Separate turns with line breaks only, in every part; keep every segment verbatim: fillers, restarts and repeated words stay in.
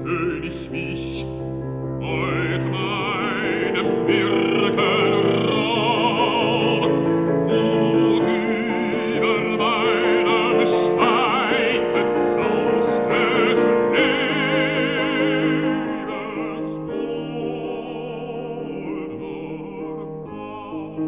versöhn ich mich heut meinem Wirken Raum und über meinem Scheitel saust des Lebens goldener Baum.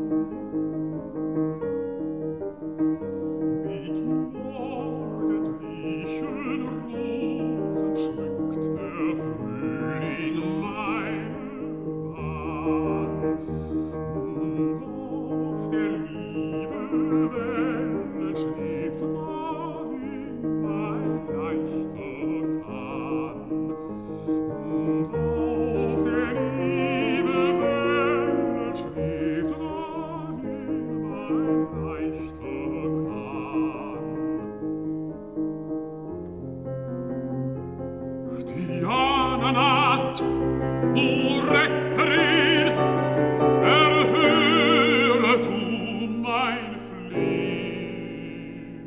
Mit morgendlichen Rosen schmückt der Frühling meine Bahn, und auf der Liebe Welle schwebt dahin mein leichter Kahn. Und auf der Liebe Welle schwebt dahin mein leichter Kahn. Diana-Nacht, o Retterin, erhöre du mein Flehen.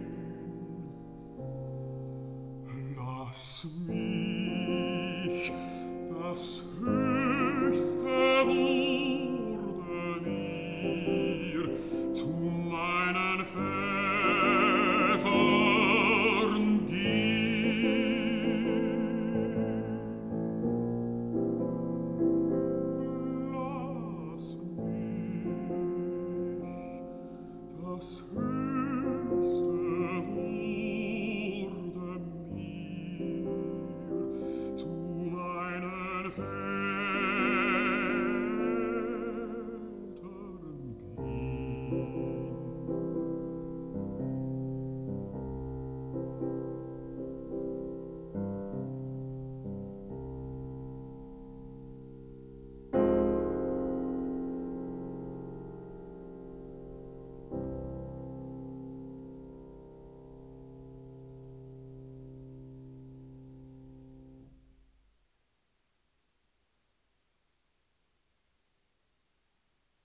Lass mich das höchste wurde mir zu meinen Vätern gehen. Lass mich das höchste